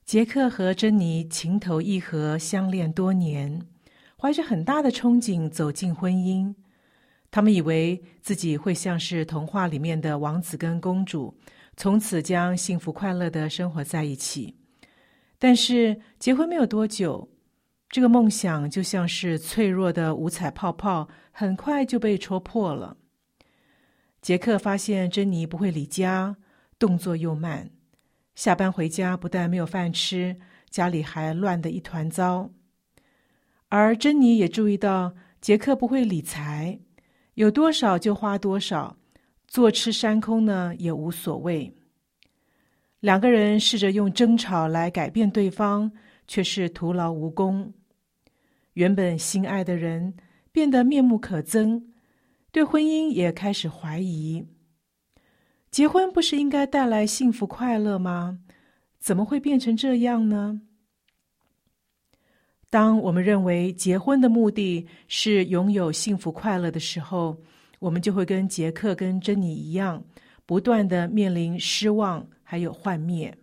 杰克和珍妮情投意合，相恋多年，怀着很大的憧憬走进婚姻。他们以为自己会像是童话里面的王子跟公主，从此将幸福快乐的生活在一起。但是结婚没有多久，这个梦想就像是脆弱的五彩泡泡，很快就被戳破了。杰克发现珍妮不会理家，动作又慢，下班回家不但没有饭吃，家里还乱得一团糟。而珍妮也注意到杰克不会理财，有多少就花多少，坐吃山空呢也无所谓。两个人试着用争吵来改变对方，却是徒劳无功。原本心爱的人变得面目可憎，对婚姻也开始怀疑。结婚不是应该带来幸福快乐吗？怎么会变成这样呢？当我们认为结婚的目的是拥有幸福快乐的时候，我们就会跟杰克跟珍妮一样，不断地面临失望还有幻灭。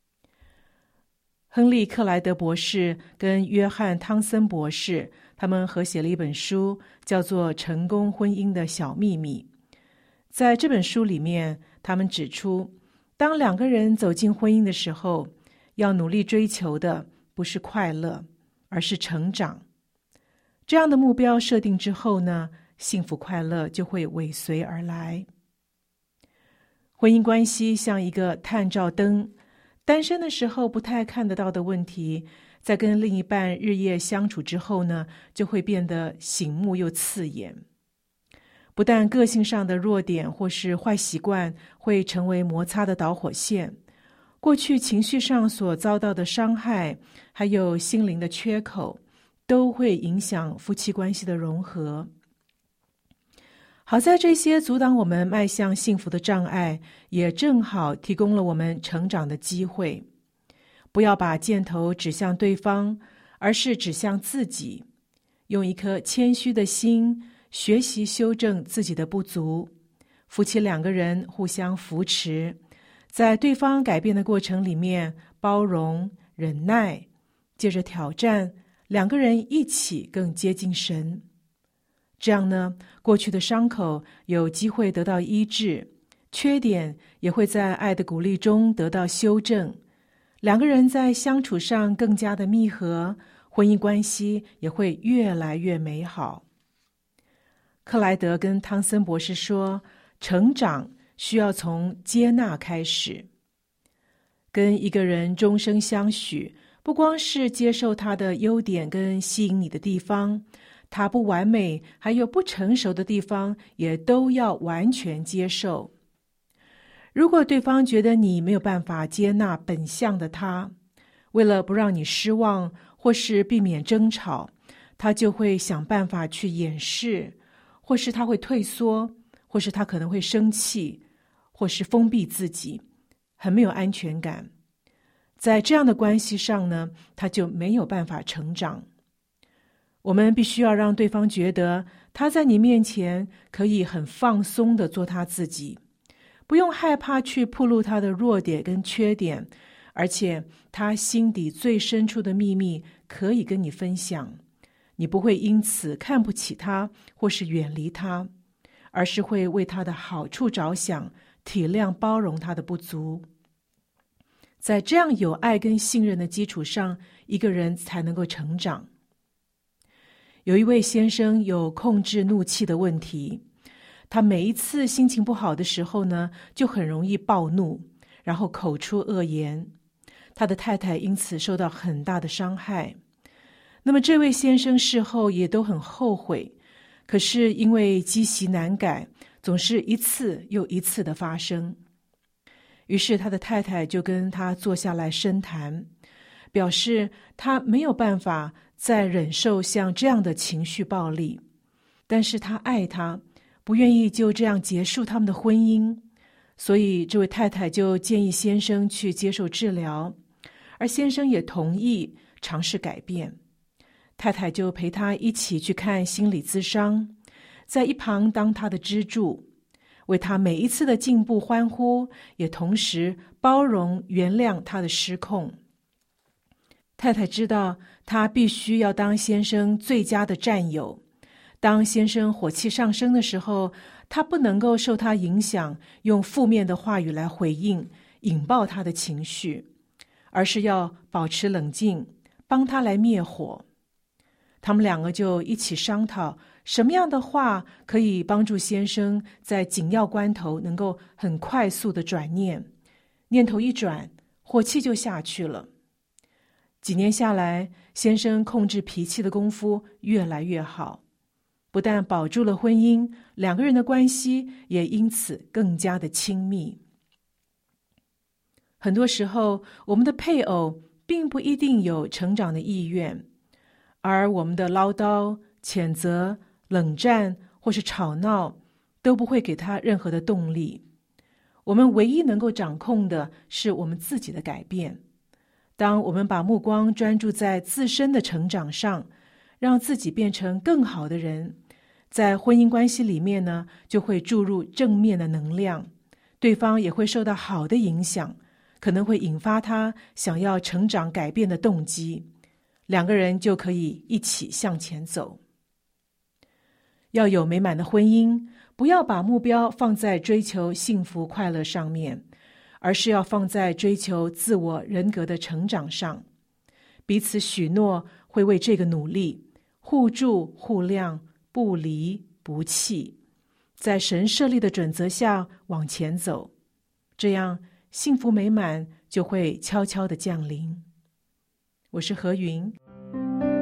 亨利·克莱德博士跟约翰·汤森博士，他们合写了一本书，叫做《成功婚姻的小秘密》。在这本书里面，他们指出，当两个人走进婚姻的时候，要努力追求的不是快乐，而是成长。这样的目标设定之后呢，幸福快乐就会尾随而来。婚姻关系像一个探照灯，单身的时候不太看得到的问题，在跟另一半日夜相处之后呢，就会变得醒目又刺眼。不但个性上的弱点或是坏习惯会成为摩擦的导火线，过去情绪上所遭到的伤害，还有心灵的缺口，都会影响夫妻关系的融合。好在这些阻挡我们迈向幸福的障碍，也正好提供了我们成长的机会。不要把箭头指向对方，而是指向自己，用一颗谦虚的心学习修正自己的不足。夫妻两个人互相扶持，在对方改变的过程里面包容、忍耐，借着挑战，两个人一起更接近神。这样呢，过去的伤口有机会得到医治，缺点也会在爱的鼓励中得到修正。两个人在相处上更加的密合，婚姻关系也会越来越美好。克莱德跟汤森博士说，成长需要从接纳开始。跟一个人终生相许，不光是接受他的优点跟吸引你的地方，他不完美还有不成熟的地方也都要完全接受。如果对方觉得你没有办法接纳本相的他，为了不让你失望或是避免争吵，他就会想办法去掩饰，或是他会退缩，或是他可能会生气，或是封闭自己，很没有安全感。在这样的关系上呢，他就没有办法成长。我们必须要让对方觉得他在你面前可以很放松地做他自己，不用害怕去暴露他的弱点跟缺点，而且他心底最深处的秘密可以跟你分享。你不会因此看不起他或是远离他，而是会为他的好处着想，体谅包容他的不足。在这样有爱跟信任的基础上，一个人才能够成长。有一位先生有控制怒气的问题，他每一次心情不好的时候呢，就很容易暴怒，然后口出恶言。他的太太因此受到很大的伤害。那么这位先生事后也都很后悔，可是因为积习难改，总是一次又一次的发生。于是他的太太就跟他坐下来深谈，表示他没有办法再忍受像这样的情绪暴力，但是他爱他，不愿意就这样结束他们的婚姻，所以这位太太就建议先生去接受治疗，而先生也同意尝试改变。太太就陪他一起去看心理咨商，在一旁当他的支柱，为他每一次的进步欢呼，也同时包容原谅他的失控。 太太知道她必须要当先生最佳的战友。当先生火气上升的时候，她不能够受他影响，用负面的话语来回应，引爆他的情绪，而是要保持冷静，帮他来灭火。他们两个就一起商讨什么样的话可以帮助先生在紧要关头能够很快速的转念，念头一转，火气就下去了。几年下来，先生控制脾气的功夫越来越好，不但保住了婚姻，两个人的关系也因此更加的亲密。很多时候，我们的配偶并不一定有成长的意愿，而我们的唠叨、谴责、冷战或是吵闹都不会给他任何的动力。我们唯一能够掌控的是我们自己的改变。当我们把目光专注在自身的成长上，让自己变成更好的人，在婚姻关系里面呢，就会注入正面的能量，对方也会受到好的影响，可能会引发他想要成长改变的动机，两个人就可以一起向前走。要有美满的婚姻，不要把目标放在追求幸福快乐上面，而是要放在追求自我人格的成长上。彼此许诺会为这个努力，互助互谅，不离不弃，在神设立的准则下往前走，这样幸福美满就会悄悄地降临。我是何云。